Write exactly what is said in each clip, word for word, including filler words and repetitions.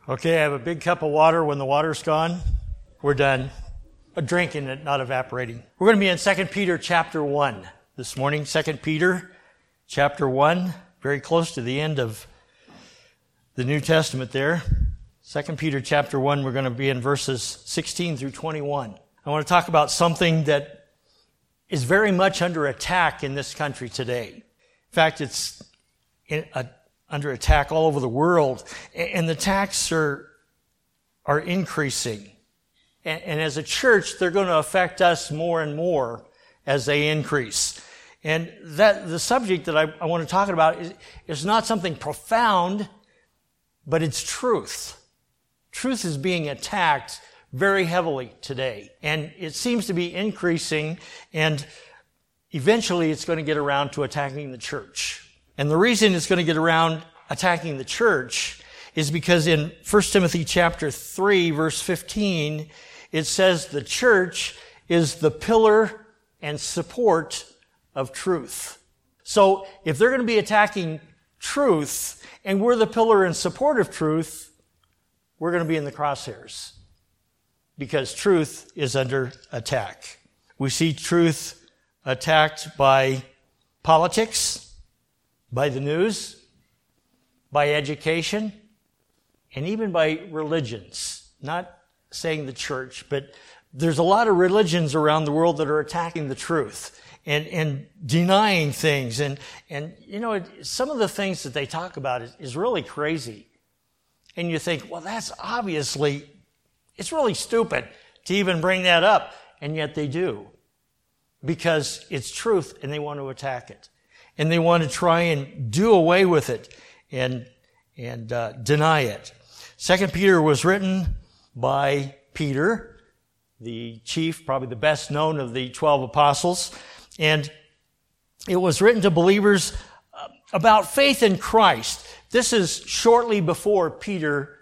Okay, I have a big cup of water. When the water's gone, we're done. Drinking it, not evaporating. We're going to be in Second Peter chapter one this morning. Second Peter chapter one, very close to the end of the New Testament there. Second Peter chapter one, we're going to be in verses sixteen through twenty-one. I want to talk about something that is very much under attack in this country today. In fact, it's in a under attack all over the world, and the attacks are are increasing. And, and as a church, they're going to affect us more and more as they increase. And that the subject that I, I want to talk about is, is not something profound, but it's truth. Truth is being attacked very heavily today, and it seems to be increasing, and eventually it's going to get around to attacking the church. And the reason it's going to get around attacking the church is because in First Timothy chapter three, verse fifteen, it says the church is the pillar and support of truth. So if they're going to be attacking truth, and we're the pillar and support of truth, we're going to be in the crosshairs because truth is under attack. We see truth attacked by politics, by the news, by education, and even by religions. Not saying the church, but there's a lot of religions around the world that are attacking the truth and, and denying things. And, and you know, it, some of the things that they talk about is, is really crazy. And you think, well, that's obviously, it's really stupid to even bring that up. And yet they do. Because it's truth and they want to attack it. And they want to try and do away with it and and uh, deny it. Second Peter was written by Peter, the chief, probably the best known of the twelve apostles. And it was written to believers about faith in Christ. This is shortly before Peter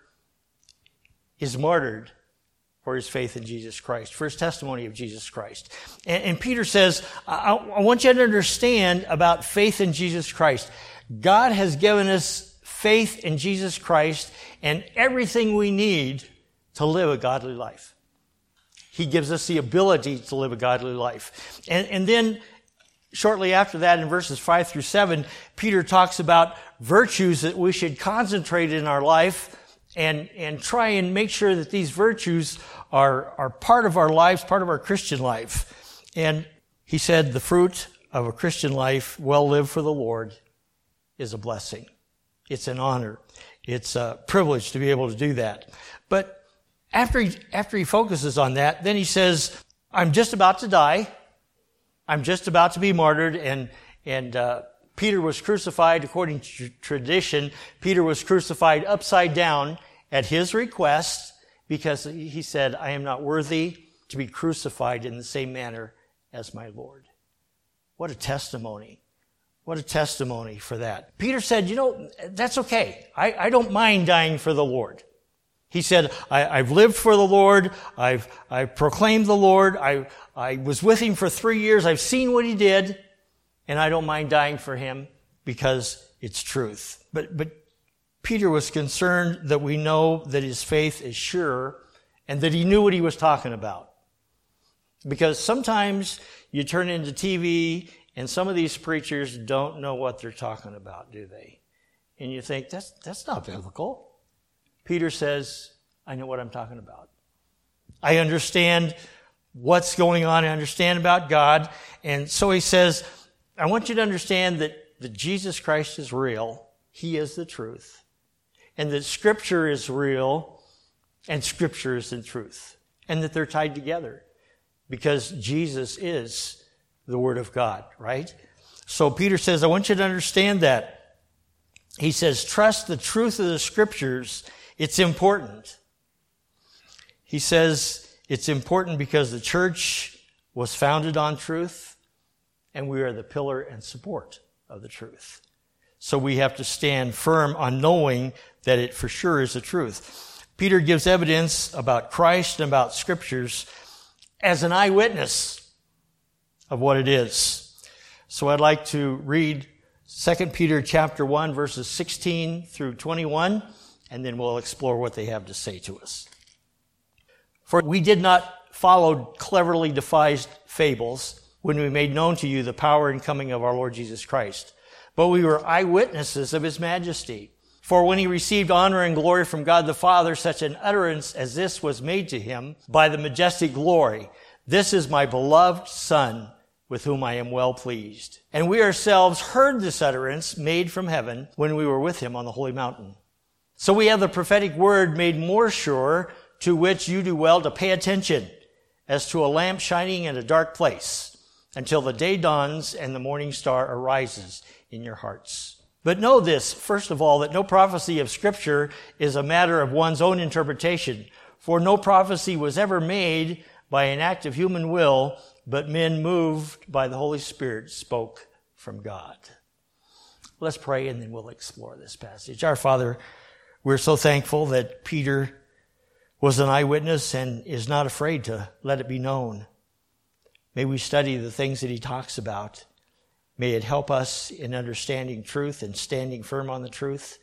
is martyred for his faith in Jesus Christ, for his testimony of Jesus Christ. And, and Peter says, I, I want you to understand about faith in Jesus Christ. God has given us faith in Jesus Christ and everything we need to live a godly life. He gives us the ability to live a godly life. And, and then shortly after that, in verses five through seven, Peter talks about virtues that we should concentrate in our life and, and try and make sure that these virtues are, are part of our lives, part of our Christian life. And he said the fruit of a Christian life, well lived for the Lord, is a blessing. It's an honor. It's a privilege to be able to do that. But after he, after he focuses on that, then he says, I'm just about to die. I'm just about to be martyred. And, and, uh, Peter was crucified according to tradition. Peter was crucified upside down at his request because he said, I am not worthy to be crucified in the same manner as my Lord. What a testimony. What a testimony for that. Peter said, you know, that's okay. I, I don't mind dying for the Lord. He said, I, I've lived for the Lord. I've, I've proclaimed the Lord. I, I was with him for three years. I've seen what he did. And I don't mind dying for him because it's truth. But, but Peter was concerned that we know that his faith is sure and that he knew what he was talking about. Because sometimes you turn into T V and some of these preachers don't know what they're talking about, do they? And you think, that's, that's not biblical. Peter says, I know what I'm talking about. I understand what's going on. I understand about God. And so he says, I want you to understand that, that Jesus Christ is real. He is the truth. And that Scripture is real and Scripture is the truth. And that they're tied together because Jesus is the Word of God, right? So Peter says, I want you to understand that. He says, trust the truth of the Scriptures. It's important. He says it's important because the church was founded on truth. And we are the pillar and support of the truth. So we have to stand firm on knowing that it for sure is the truth. Peter gives evidence about Christ and about Scriptures as an eyewitness of what it is. So I'd like to read Second Peter chapter one, verses sixteen through twenty-one, and then we'll explore what they have to say to us. For we did not follow cleverly devised fables when we made known to you the power and coming of our Lord Jesus Christ, but we were eyewitnesses of his majesty. For when he received honor and glory from God the Father, such an utterance as this was made to him by the majestic glory, "This is my beloved Son, with whom I am well pleased." And we ourselves heard this utterance made from heaven when we were with him on the holy mountain. So we have the prophetic word made more sure, to which you do well to pay attention, as to a lamp shining in a dark place, until the day dawns and the morning star arises in your hearts. But know this, first of all, that no prophecy of Scripture is a matter of one's own interpretation, for no prophecy was ever made by an act of human will, but men moved by the Holy Spirit spoke from God. Let's pray and then we'll explore this passage. Our Father, we're so thankful that Peter was an eyewitness and is not afraid to let it be known. May we study the things that he talks about. May it help us in understanding truth and standing firm on the truth.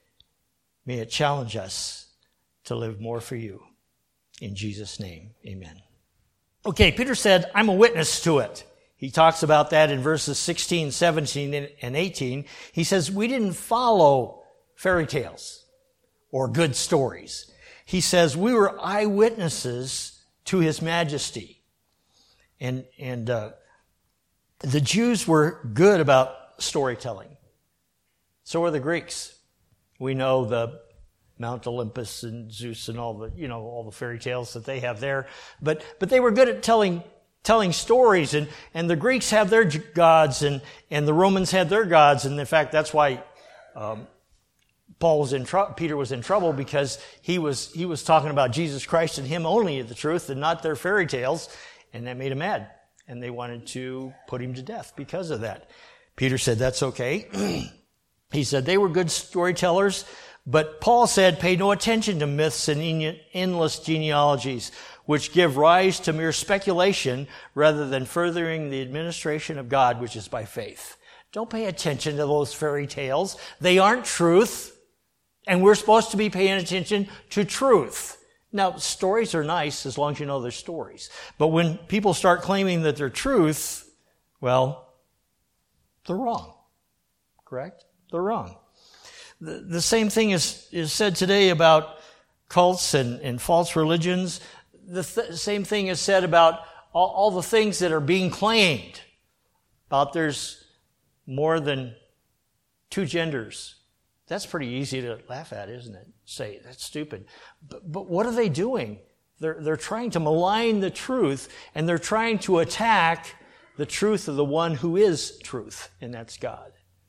May it challenge us to live more for you. In Jesus' name, amen. Okay, Peter said, I'm a witness to it. He talks about that in verses sixteen, seventeen, and eighteen. He says, we didn't follow fairy tales or good stories. He says, we were eyewitnesses to his majesty. And, and, uh, the Jews were good about storytelling. So were the Greeks. We know the Mount Olympus and Zeus and all the, you know, all the fairy tales that they have there. But, but they were good at telling, telling stories, and, and the Greeks have their gods, and, and the Romans had their gods. And in fact, that's why, um, Paul was in trouble, Peter was in trouble, because he was, he was talking about Jesus Christ and him only the truth and not their fairy tales. And that made him mad. And they wanted to put him to death because of that. Peter said, that's okay. He said they were good storytellers, but Paul said, pay no attention to myths and endless genealogies, which give rise to mere speculation rather than furthering the administration of God, which is by faith. Don't pay attention to those fairy tales. They aren't truth, and we're supposed to be paying attention to truth. Now, stories are nice as long as you know they're stories. But when people start claiming that they're truth, well, they're wrong. Correct? They're wrong. The, the same thing is, is said today about cults and, and false religions. The th- same thing is said about all, all the things that are being claimed. About there's more than two genders. That's pretty easy to laugh at, isn't it? Say, that's stupid. But, but what are they doing? They're, they're trying to malign the truth, and they're trying to attack the truth of the one who is truth, and that's God.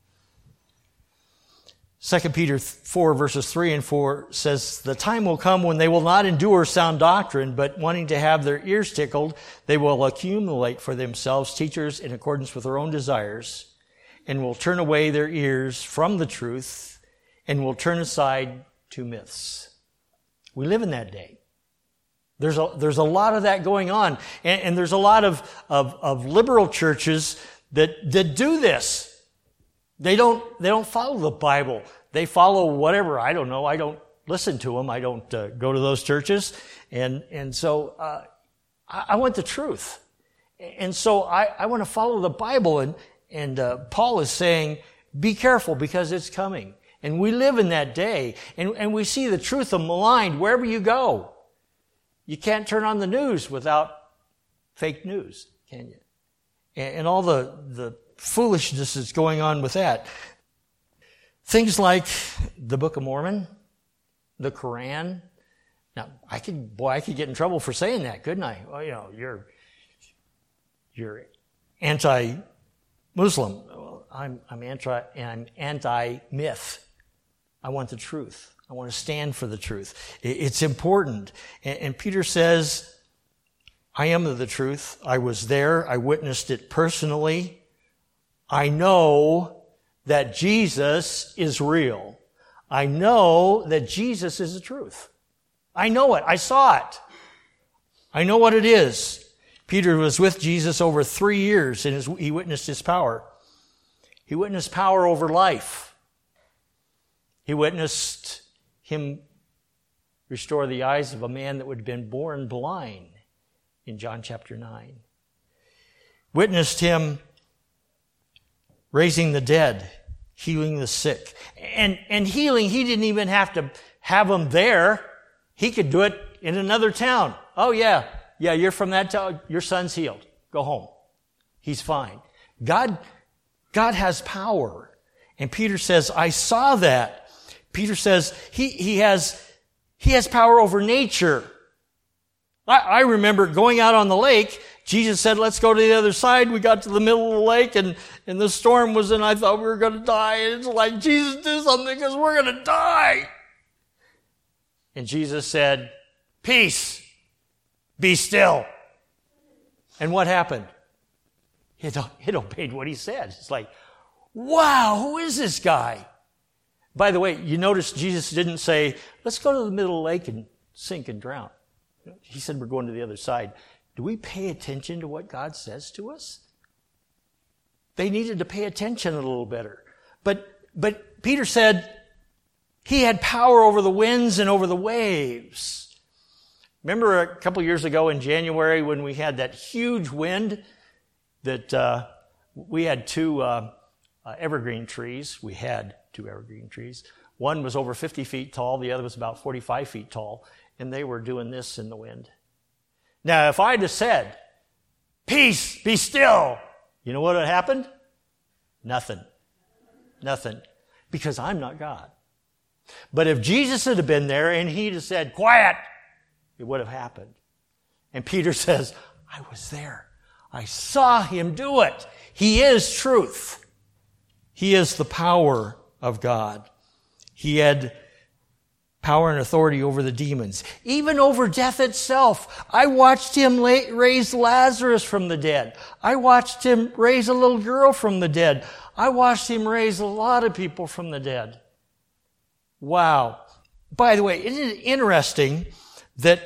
Second Peter four, verses three and four says, the time will come when they will not endure sound doctrine, but wanting to have their ears tickled, they will accumulate for themselves teachers in accordance with their own desires, and will turn away their ears from the truth, and will turn aside to myths. We live in that day. There's a, there's a lot of that going on. And, and there's a lot of, of, of liberal churches that, that do this. They don't, they don't follow the Bible. They follow whatever. I don't know. I don't listen to them. I don't uh, go to those churches. And, and so, uh, I, I want the truth. And so I, I want to follow the Bible. And, and, uh, Paul is saying, be careful because it's coming. And we live in that day, and, and we see the truth maligned wherever you go. You can't turn on the news without fake news, can you? And, and all the, the foolishness that's going on with that. Things like the Book of Mormon, the Quran. Now, I could, boy, I could get in trouble for saying that, couldn't I? Well, you know, you're, you're anti-Muslim. Well, I'm, I'm anti, I'm anti-myth. I want the truth. I want to stand for the truth. It's important. And Peter says, I am the truth. I was there. I witnessed it personally. I know that Jesus is real. I know that Jesus is the truth. I know it. I saw it. I know what it is. Peter was with Jesus over three years and he witnessed his power. He witnessed power over life. He witnessed him restore the eyes of a man that would have been born blind in John chapter nine. Witnessed him raising the dead, healing the sick. And, and healing, he didn't even have to have them there. He could do it in another town. Oh yeah, yeah, you're from that town. Your son's healed. Go home. He's fine. God, God has power. And Peter says, I saw that. Peter says he, he has, he has power over nature. I, I remember going out on the lake. Jesus said, let's go to the other side. We got to the middle of the lake and, and the storm was in. I thought we were going to die. And it's like, Jesus, do something because we're going to die. And Jesus said, peace, be still. And what happened? It, it obeyed what he said. It's like, wow, who is this guy? By the way, you notice Jesus didn't say, let's go to the middle of the lake and sink and drown. He said, we're going to the other side. Do we pay attention to what God says to us? They needed to pay attention a little better. But, but Peter said he had power over the winds and over the waves. Remember a couple years ago in January when we had that huge wind that uh, we had two uh, uh, evergreen trees. We had two evergreen trees. One was over fifty feet tall. The other was about forty-five feet tall. And they were doing this in the wind. Now, if I'd have said, peace, be still, you know what would have happened? Nothing. Nothing. Because I'm not God. But if Jesus had been there and he'd have said, quiet, it would have happened. And Peter says, I was there. I saw him do it. He is truth. He is the power of God. He had power and authority over the demons, even over death itself. I watched him raise Lazarus from the dead. I watched him raise a little girl from the dead. I watched him raise a lot of people from the dead. Wow. By the way, isn't it interesting that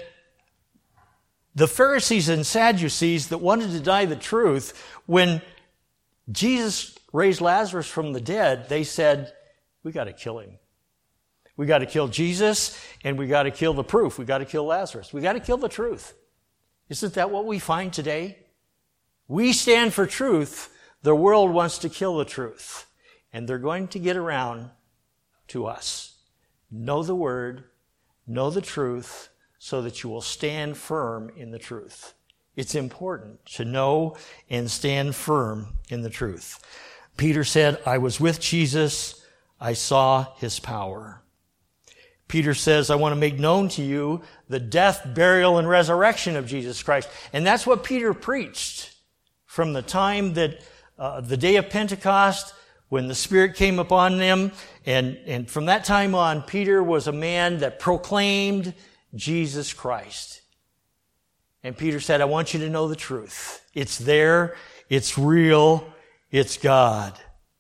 the Pharisees and Sadducees that wanted to deny the truth, when Jesus raised Lazarus from the dead, they said, we got to kill him. We got to kill Jesus, and we got to kill the proof. We got to kill Lazarus. We got to kill the truth. Isn't that what we find today? We stand for truth. The world wants to kill the truth. And they're going to get around to us. Know the word, know the truth, so that you will stand firm in the truth. It's important to know and stand firm in the truth. Peter said, I was with Jesus. I saw his power. Peter says, I want to make known to you the death, burial, and resurrection of Jesus Christ. And that's what Peter preached from the time that, uh, the day of Pentecost, when the Spirit came upon them. And, and from that time on, Peter was a man that proclaimed Jesus Christ. And Peter said, I want you to know the truth. It's there. It's real. It's God.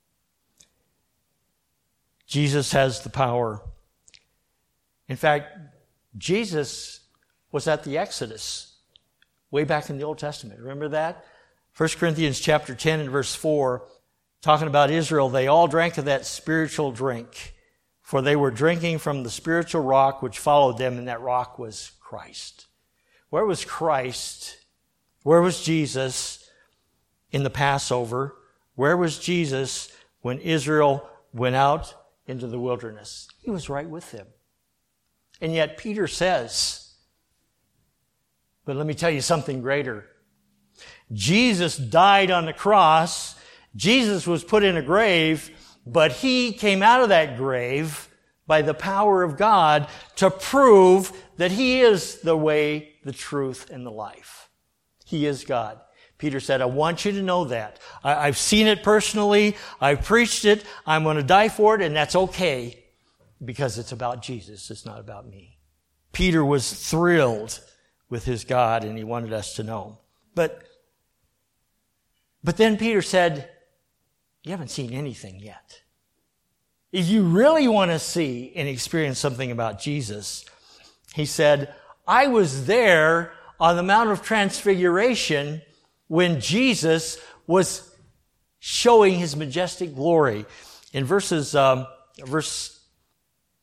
Jesus has the power. In fact, Jesus was at the Exodus way back in the Old Testament. Remember that? First Corinthians chapter ten and verse four, talking about Israel, they all drank of that spiritual drink, for they were drinking from the spiritual rock which followed them, and that rock was Christ. Where was Christ? Where was Jesus in the Passover? Where was Jesus when Israel went out into the wilderness? He was right with them. And yet Peter says, but let me tell you something greater. Jesus died on the cross. Jesus was put in a grave, but he came out of that grave by the power of God to prove that he is the way, the truth, and the life. He is God. Peter said, I want you to know that. I, I've seen it personally. I've preached it. I'm going to die for it, and that's okay. Because it's about Jesus. It's not about me. Peter was thrilled with his God, and he wanted us to know. But, but then Peter said, you haven't seen anything yet. If you really want to see and experience something about Jesus, he said, I was there on the Mount of Transfiguration when Jesus was showing his majestic glory. In verses, um, verse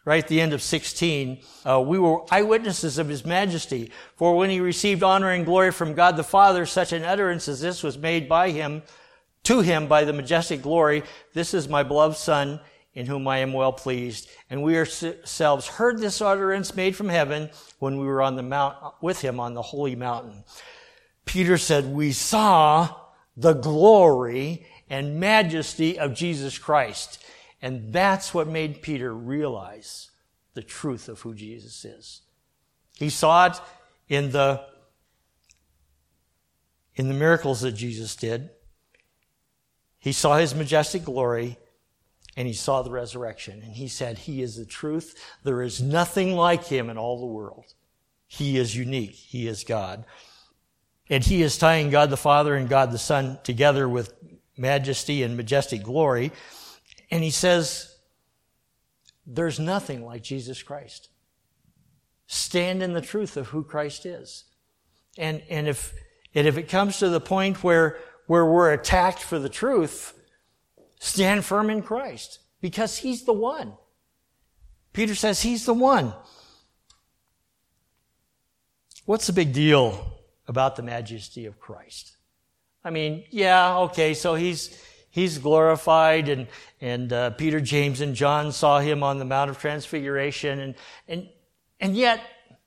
right at the end of sixteen, uh, we were eyewitnesses of his majesty. For when he received honor and glory from God the Father, such an utterance as this was made by him, to him by the majestic glory, this is my beloved Son, in whom I am well pleased. And we ourselves heard this utterance made from heaven when we were on the mount with him on the holy mountain. Peter said, we saw the glory and majesty of Jesus Christ. And that's what made Peter realize the truth of who Jesus is. He saw it in the, in the miracles that Jesus did. He saw his majestic glory, and he saw the resurrection. And he said, he is the truth. There is nothing like him in all the world. He is unique. He is God. And he is tying God the Father and God the Son together with majesty and majestic glory. And he says, there's nothing like Jesus Christ. Stand in the truth of who Christ is. And, and if, and if it comes to the point where, where we're attacked for the truth, stand firm in Christ, because he's the one. Peter says he's the one. What's the big deal about the majesty of Christ? I mean, yeah, okay, so he's he's glorified, and and uh, Peter, James, and John saw him on the Mount of Transfiguration, and and and yet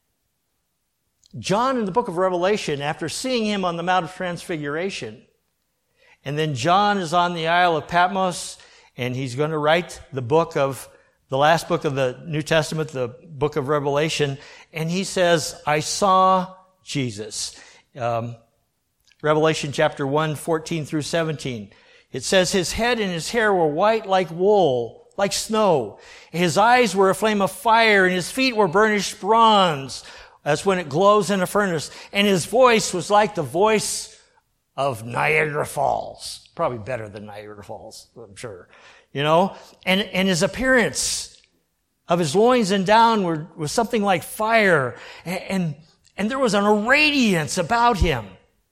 John in the book of Revelation, after seeing him on the Mount of Transfiguration, and then John is on the Isle of Patmos, and he's going to write the book of, the last book of the New Testament, the book of Revelation, and he says, I saw Jesus. Um, Revelation chapter one, fourteen through seventeen. It says, his head and his hair were white like wool, like snow. His eyes were a flame of fire, and his feet were burnished bronze, as when it glows in a furnace. And his voice was like the voice of Niagara Falls. Probably better than Niagara Falls, I'm sure. You know? And, and his appearance of his loins and down were, was something like fire. And, and, and there was a radiance about him.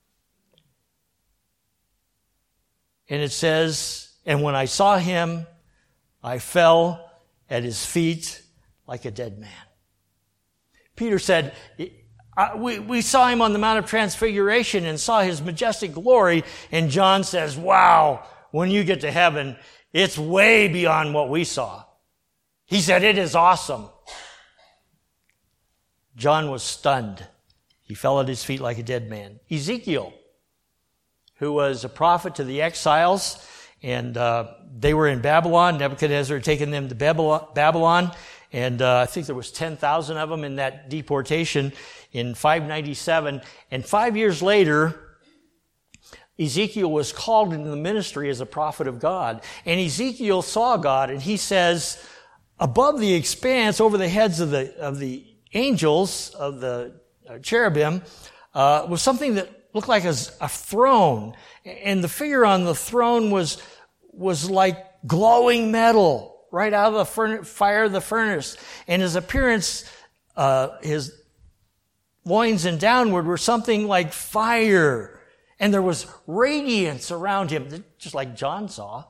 And it says, and when I saw him, I fell at his feet like a dead man. Peter said, I, we, we saw him on the Mount of Transfiguration and saw his majestic glory. And John says, wow, when you get to heaven, it's way beyond what we saw. He said, it is awesome. John was stunned. He fell at his feet like a dead man. Ezekiel, who was a prophet to the exiles, and uh, they were in Babylon. Nebuchadnezzar had taken them to Babylon, and uh, I think there was ten thousand of them in that deportation in five ninety-seven. And five years later, Ezekiel was called into the ministry as a prophet of God. And Ezekiel saw God, and he says, above the expanse, over the heads of the of the angels, of the cherubim, uh, was something that looked like a, a throne. And the figure on the throne was was like glowing metal right out of the furnace, fire of the furnace. And his appearance, uh, his loins and downward were something like fire. And there was radiance around him, just like John saw.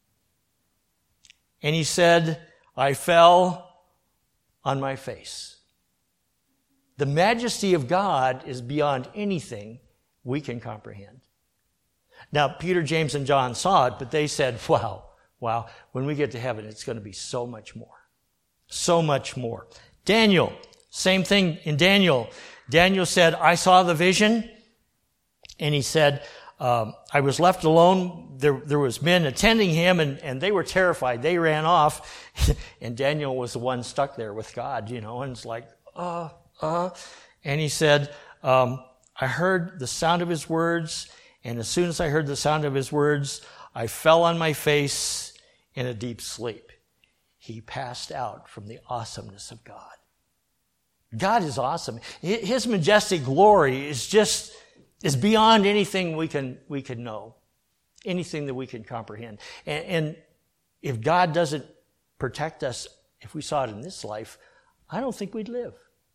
And he said, I fell on my face. The majesty of God is beyond anything we can comprehend. Now, Peter, James, and John saw it, but they said, wow, wow, when we get to heaven, it's going to be so much more. So much more. Daniel, same thing in Daniel. Daniel said, I saw the vision, and he said, um, I was left alone. There, there was men attending him, and, and they were terrified. They ran off, and Daniel was the one stuck there with God, you know, and it's like, uh, uh. And he said, um, I heard the sound of his words, and as soon as I heard the sound of his words, I fell on my face in a deep sleep. He passed out from the awesomeness of God. God is awesome. His majestic glory is just, is beyond anything we can, we can know, anything that we can comprehend. And, and if God doesn't protect us, if we saw it in this life, I don't think we'd live.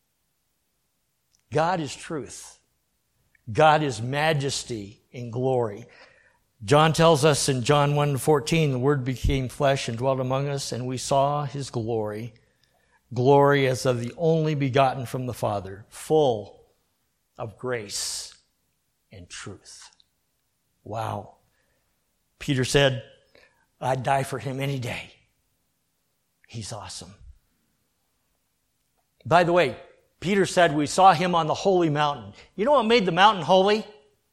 God is truth. God is majesty and glory. John tells us in John one fourteen, the Word became flesh and dwelt among us, and we saw his glory, glory as of the only begotten from the Father, full of grace and truth. Wow. Peter said, I'd die for him any day. He's awesome. By the way, Peter said we saw him on the holy mountain. You know what made the mountain holy?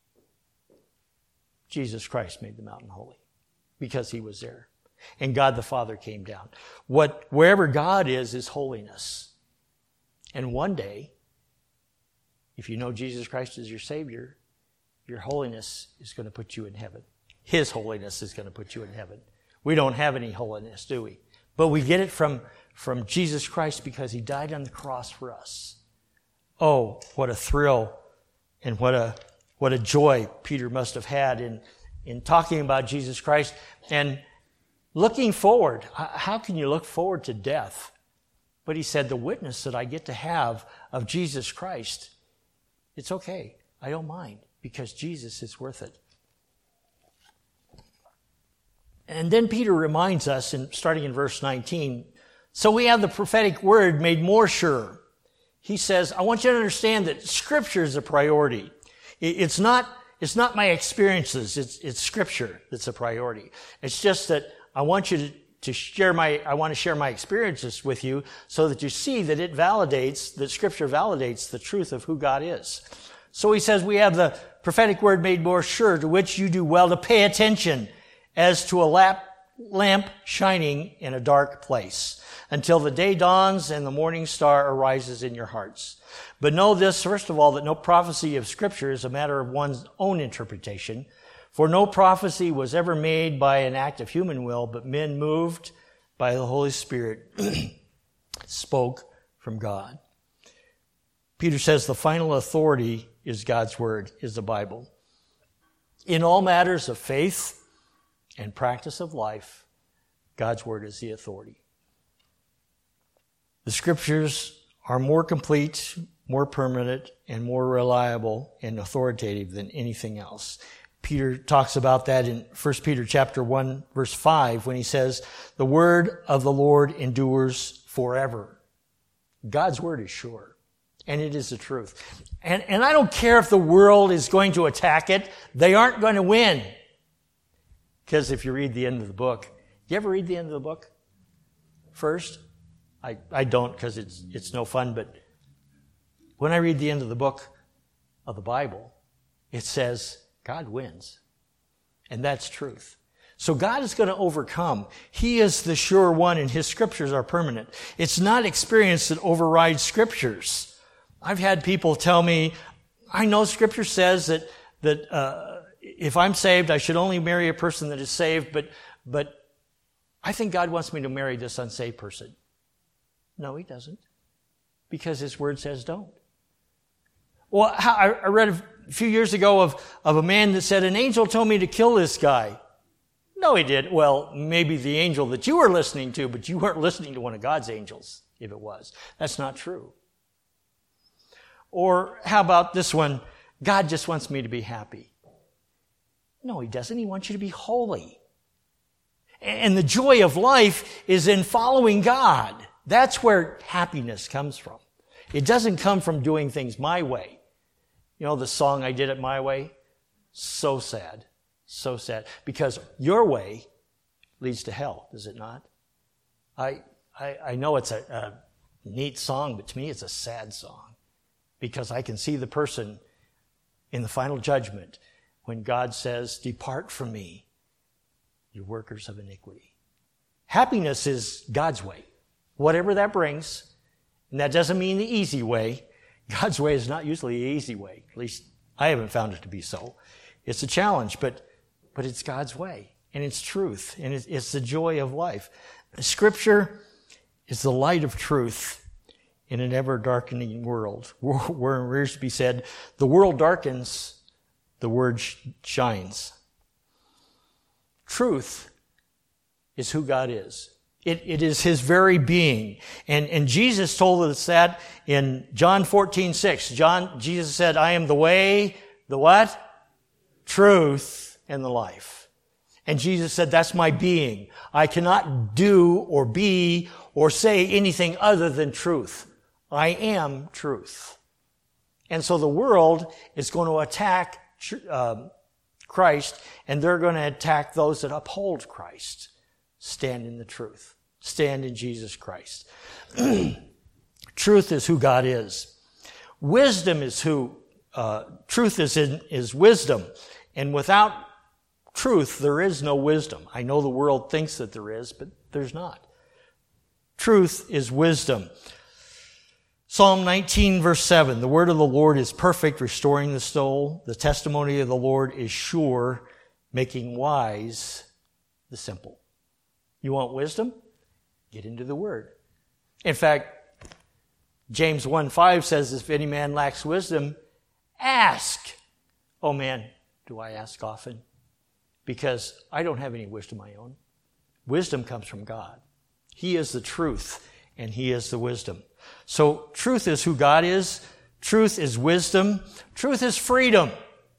Jesus Christ made the mountain holy because he was there. And God the Father came down. What, wherever God is, is holiness. And one day, if you know Jesus Christ as your Savior, your holiness is going to put you in heaven. His holiness is going to put you in heaven. We don't have any holiness, do we? But we get it from, from Jesus Christ because he died on the cross for us. Oh, what a thrill and what a what a joy Peter must have had in, in talking about Jesus Christ and looking forward. How can you look forward to death? But he said, the witness that I get to have of Jesus Christ, it's okay. I don't mind because Jesus is worth it. And then Peter reminds us, in, starting in verse nineteen, so we have the prophetic word made more sure. He says, I want you to understand that Scripture is a priority. It's not, it's not my experiences, it's, it's Scripture that's a priority. It's just that I want you to, to share my, I want to share my experiences with you so that you see that it validates, that Scripture validates the truth of who God is. So he says, we have the prophetic word made more sure, to which you do well to pay attention as to a lap, lamp shining in a dark place, until the day dawns and the morning star arises in your hearts. But know this, first of all, that no prophecy of Scripture is a matter of one's own interpretation. For no prophecy was ever made by an act of human will, but men moved by the Holy Spirit spoke from God. Peter says the final authority is God's Word, is the Bible. In all matters of faith and practice of life, God's Word is the authority. The Scriptures are more complete, more permanent, and more reliable and authoritative than anything else. Peter talks about that in First Peter chapter one, verse five, when he says, the word of the Lord endures forever. God's word is sure, and it is the truth. And, and I don't care if the world is going to attack it. They aren't going to win. Because if you read the end of the book, you ever read the end of the book first? I, I don't because it's it's no fun, but when I read the end of the book of the Bible, it says God wins. And that's truth. So God is going to overcome. He is the sure one, and his scriptures are permanent. It's not experience that overrides scriptures. I've had people tell me, I know scripture says that that uh, if I'm saved, I should only marry a person that is saved, but but I think God wants me to marry this unsaved person. No, he doesn't. Because his word says don't. Well, I read a few years ago of, of a man that said, an angel told me to kill this guy. No, he did. Well, maybe the angel that you were listening to, but you weren't listening to one of God's angels, if it was. That's not true. Or how about this one? God just wants me to be happy. No, he doesn't. He wants you to be holy. And the joy of life is in following God. That's where happiness comes from. It doesn't come from doing things my way. You know, the song I did it my way? So sad. So sad. Because your way leads to hell, does it not? I I, I know it's a, a neat song, but to me it's a sad song. Because I can see the person in the final judgment when God says, depart from me, you workers of iniquity. Happiness is God's way. Whatever that brings, and that doesn't mean the easy way. God's way is not usually the easy way. At least I haven't found it to be so. It's a challenge, but but it's God's way, and it's truth, and it's, it's the joy of life. Scripture is the light of truth in an ever-darkening world. Where Rearsby said, the world darkens, the word shines. Truth is who God is. It, it is his very being. And, and Jesus told us that in John fourteen six. John, Jesus said, I am the way, the what? Truth, and the life. And Jesus said, that's my being. I cannot do or be or say anything other than truth. I am truth. And so the world is going to attack uh, Christ, and they're going to attack those that uphold Christ. Stand in the truth. Stand in Jesus Christ. Truth is who God is. Wisdom is who, uh, truth is in, is wisdom. And without truth, there is no wisdom. I know the world thinks that there is, but there's not. Truth is wisdom. Psalm nineteen, verse seven, the word of the Lord is perfect, restoring the soul. The testimony of the Lord is sure, making wise the simple. You want wisdom? Get into the word. In fact, James one five says, if any man lacks wisdom, ask. Oh man, do I ask often? Because I don't have any wisdom of my own. Wisdom comes from God. He is the truth, and He is the wisdom. So truth is who God is. Truth is wisdom. Truth is freedom.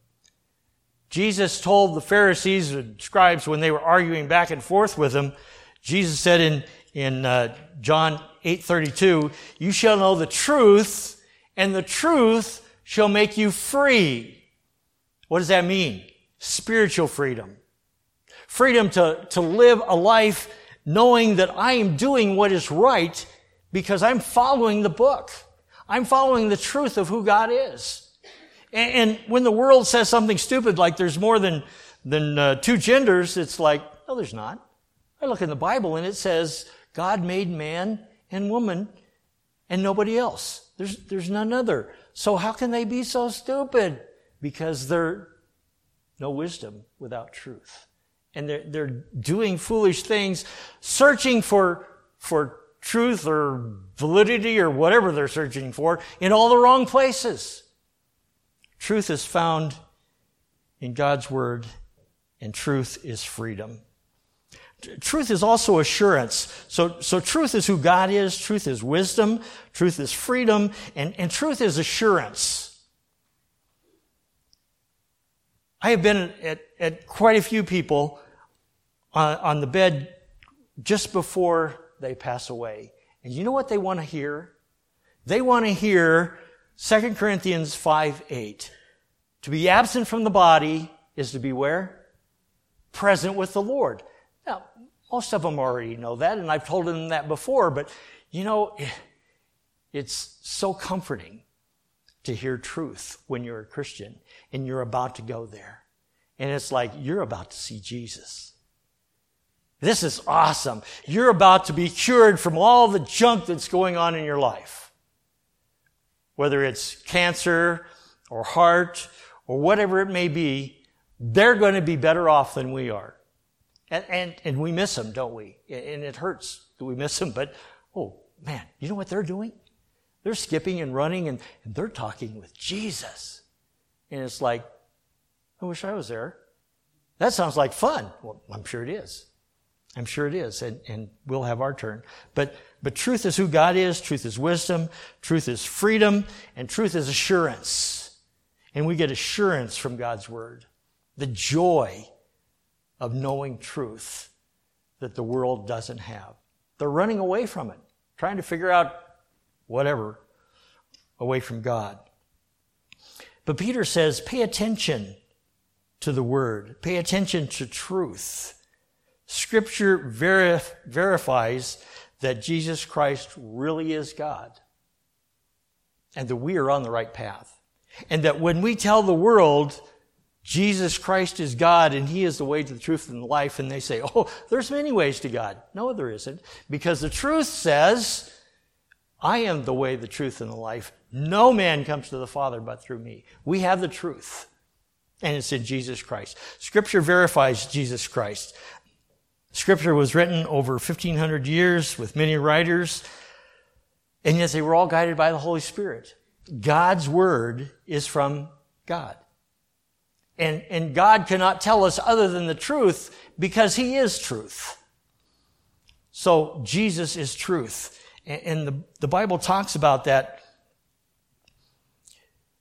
Jesus told the Pharisees and scribes when they were arguing back and forth with Him, Jesus said in, in uh, John eight thirty-two, you shall know the truth, and the truth shall make you free. What does that mean? Spiritual freedom. Freedom to, to live a life knowing that I am doing what is right because I'm following the book. I'm following the truth of who God is. And, and when the world says something stupid like there's more than, than uh, two genders, it's like, no, there's not. I look in the Bible and it says God made man and woman and nobody else. There's, there's none other. So how can they be so stupid? Because they're no wisdom without truth. And they're, they're doing foolish things, searching for, for truth or validity or whatever they're searching for in all the wrong places. Truth is found in God's Word, and truth is freedom. Truth is also assurance. So, so truth is who God is, truth is wisdom, truth is freedom, and, and truth is assurance. I have been at, at quite a few people on, on the bed just before they pass away. And you know what they want to hear? They want to hear Second Corinthians five eight. To be absent from the body is to be where? Present with the Lord. Now, most of them already know that, and I've told them that before, but you know, it's so comforting to hear truth when you're a Christian and you're about to go there. And it's like you're about to see Jesus. This is awesome. You're about to be cured from all the junk that's going on in your life. Whether it's cancer or heart or whatever it may be, they're going to be better off than we are. And, and, and we miss them, don't we? And it hurts that we miss them, but oh man, you know what they're doing? They're skipping and running and, and they're talking with Jesus. And it's like, I wish I was there. That sounds like fun. Well, I'm sure it is. I'm sure it is. And, and we'll have our turn. But, but truth is who God is. Truth is wisdom. Truth is freedom. And truth is assurance. And we get assurance from God's Word. The joy of knowing truth that the world doesn't have. They're running away from it, trying to figure out whatever away from God. But Peter says, pay attention to the Word. Pay attention to truth. Scripture verif- verifies that Jesus Christ really is God and that we are on the right path. And that when we tell the world Jesus Christ is God and He is the way to the truth and the life, and they say, oh, there's many ways to God. No, there isn't. Because the truth says, I am the way, the truth, and the life. No man comes to the Father but through me. We have the truth. And it's in Jesus Christ. Scripture verifies Jesus Christ. Scripture was written over fifteen hundred years with many writers. And yet they were all guided by the Holy Spirit. God's Word is from God. And, and God cannot tell us other than the truth because He is truth. So Jesus is truth. And, and the, the Bible talks about that.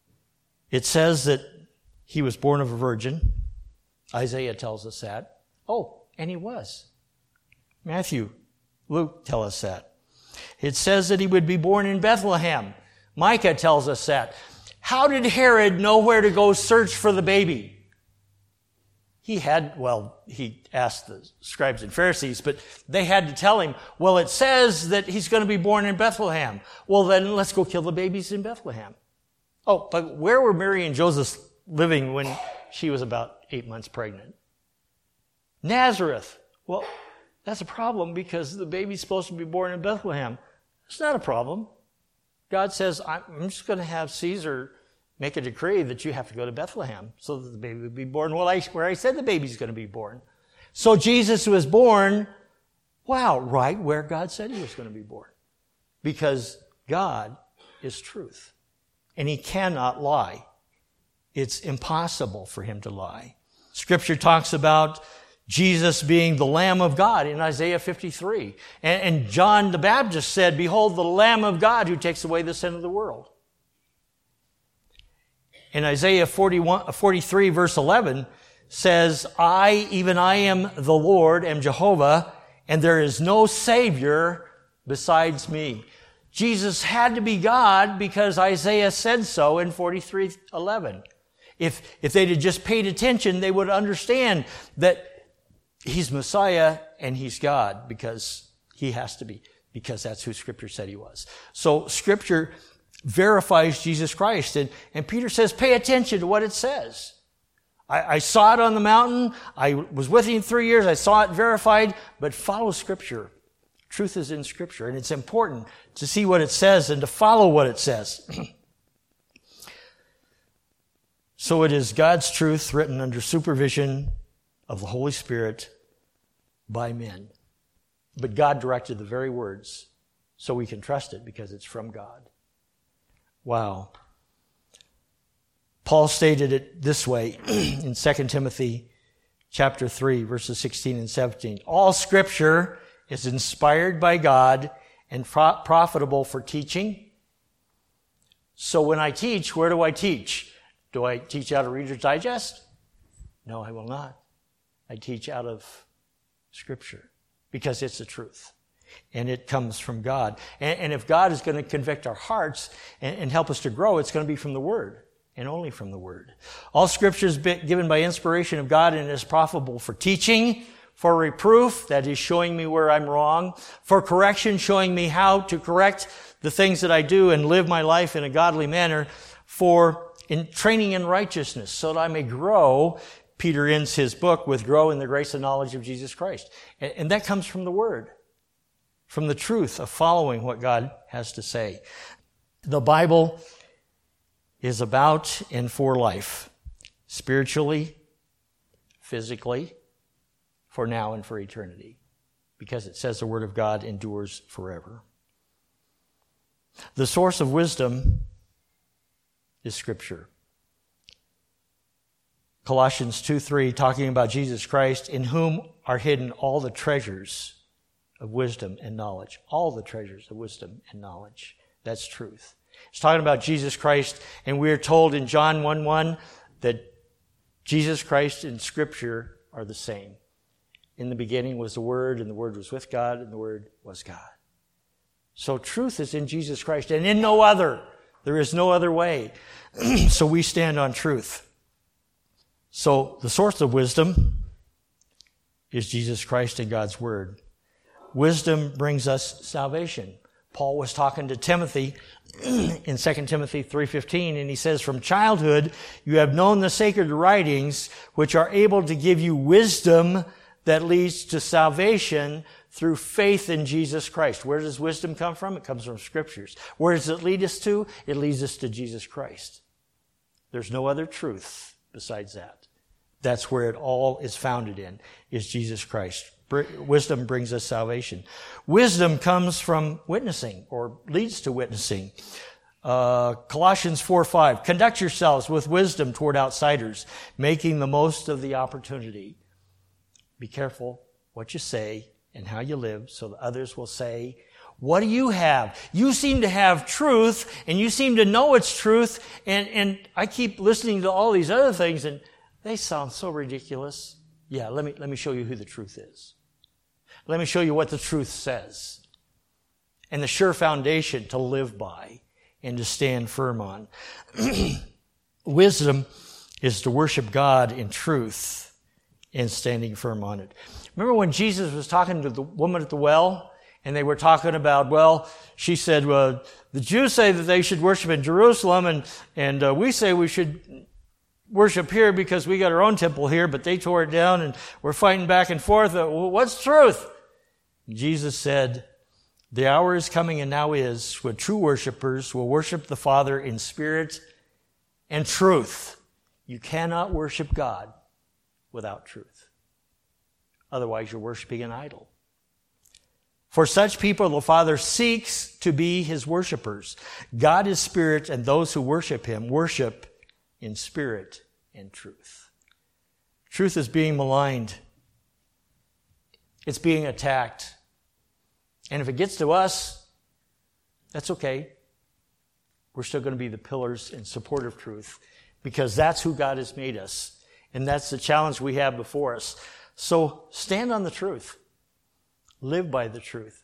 It says that He was born of a virgin. Isaiah tells us that. Oh, and he was. Matthew, Luke tell us that. It says that he would be born in Bethlehem. Micah tells us that. How did Herod know where to go search for the baby? He had, well, he asked the scribes and Pharisees, but they had to tell him, well, it says that he's going to be born in Bethlehem. Well, then let's go kill the babies in Bethlehem. Oh, but where were Mary and Joseph living when she was about eight months pregnant? Nazareth. Well, that's a problem because the baby's supposed to be born in Bethlehem. It's not a problem. God says, I'm just going to have Caesar make a decree that you have to go to Bethlehem so that the baby would be born well, I, where I said the baby's going to be born. So Jesus was born, wow, right where God said he was going to be born. Because God is truth. And he cannot lie. It's impossible for him to lie. Scripture talks about Jesus being the Lamb of God in Isaiah fifty-three. And, and John the Baptist said, behold, the Lamb of God who takes away the sin of the world. In Isaiah forty-one, forty-three, verse eleven, says, I, even I am the Lord, am Jehovah, and there is no Savior besides me. Jesus had to be God because Isaiah said so in forty-three eleven. If, if they'd have just paid attention, they would understand that he's Messiah and he's God because he has to be, because that's who Scripture said he was. So Scripture verifies Jesus Christ. And, and Peter says, pay attention to what it says. I, I saw it on the mountain. I was with you in three years. I saw it verified, but follow Scripture. Truth is in Scripture, and it's important to see what it says and to follow what it says. So it is God's truth written under supervision of the Holy Spirit by men. But God directed the very words, so we can trust it because it's from God. Wow. Paul stated it this way in Second Timothy chapter three, verses sixteen and seventeen. All Scripture is inspired by God and pro- profitable for teaching. So when I teach, where do I teach? Do I teach out of Reader's Digest? No, I will not. I teach out of Scripture because it's the truth. And it comes from God. And, and if God is going to convict our hearts and, and help us to grow, it's going to be from the Word and only from the Word. All Scripture is given by inspiration of God and is profitable for teaching, for reproof, that is showing me where I'm wrong, for correction, showing me how to correct the things that I do and live my life in a godly manner, for in training in righteousness, so that I may grow. Peter ends his book with grow in the grace and knowledge of Jesus Christ. And, and that comes from the Word, from the truth of following what God has to say. The Bible is about and for life, spiritually, physically, for now and for eternity, because it says the Word of God endures forever. The source of wisdom is Scripture. Colossians two three, talking about Jesus Christ, in whom are hidden all the treasures of wisdom and knowledge. All the treasures of wisdom and knowledge. That's truth. It's talking about Jesus Christ, and we are told in John one one that Jesus Christ and Scripture are the same. In the beginning was the Word, and the Word was with God, and the Word was God. So truth is in Jesus Christ, and in no other. There is no other way. So we stand on truth. So the source of wisdom is Jesus Christ and God's Word. Wisdom brings us salvation. Paul was talking to Timothy in Second Timothy three fifteen, and he says, from childhood you have known the sacred writings, which are able to give you wisdom that leads to salvation through faith in Jesus Christ. Where does wisdom come from? It comes from Scriptures. Where does it lead us to? It leads us to Jesus Christ. There's no other truth besides that. That's where it all is founded in, is Jesus Christ. Wisdom brings us salvation. Wisdom comes from witnessing, or leads to witnessing. Uh, Colossians four five, conduct yourselves with wisdom toward outsiders, making the most of the opportunity. Be careful what you say and how you live, so that others will say, what do you have? You seem to have truth, and you seem to know it's truth, and, and I keep listening to all these other things, and they sound so ridiculous. Yeah, let me, let me show you who the truth is. Let me show you what the truth says. And the sure foundation to live by and to stand firm on. Wisdom is to worship God in truth and standing firm on it. Remember when Jesus was talking to the woman at the well? And they were talking about, well, she said, well, the Jews say that they should worship in Jerusalem, and, and uh, we say we should worship here because we got our own temple here, but they tore it down, and we're fighting back and forth. Uh, well, what's truth? Jesus said, the hour is coming and now is when true worshipers will worship the Father in spirit and truth. You cannot worship God without truth. Otherwise, you're worshiping an idol. For such people, the Father seeks to be his worshipers. God is spirit, and those who worship him worship in spirit and truth. Truth is being maligned. It's being attacked. And if it gets to us, that's okay. We're still going to be the pillars and support of truth, because that's who God has made us. And that's the challenge we have before us. So stand on the truth. Live by the truth.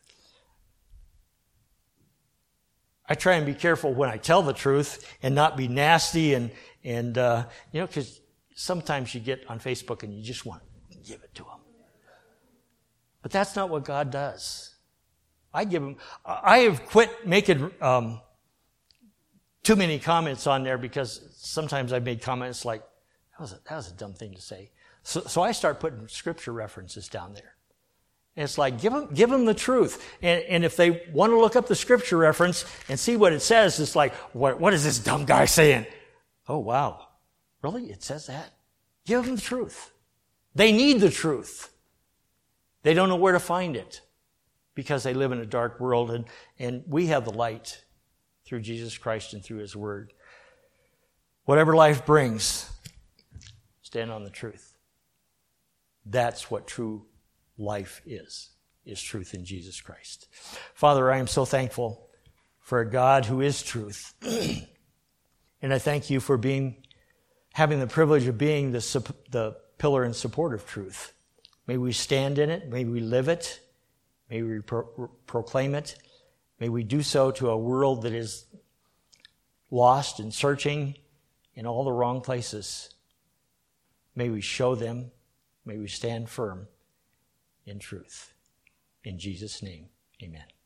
I try and be careful when I tell the truth and not be nasty and, and uh, you know, because sometimes you get on Facebook and you just want to give it to them. But that's not what God does. I give him, I have quit making um, too many comments on there, because sometimes I've made comments like, that was a, that was a dumb thing to say. So, so I start putting scripture references down there. And it's like, give them, give them the truth. And, and if they want to look up the scripture reference and see what it says, it's like, what, what is this dumb guy saying? Oh, wow. Really? It says that? Give them the truth. They need the truth. They don't know where to find it because they live in a dark world, and, and we have the light through Jesus Christ and through his word. Whatever life brings, stand on the truth. That's what true life is, is truth in Jesus Christ. Father, I am so thankful for a God who is truth. And I thank you for being, having the privilege of being the, the pillar and support of truth. May we stand in it. May we live it. May we pro- proclaim it. May we do so to a world that is lost and searching in all the wrong places. May we show them. May we stand firm in truth. In Jesus' name, amen.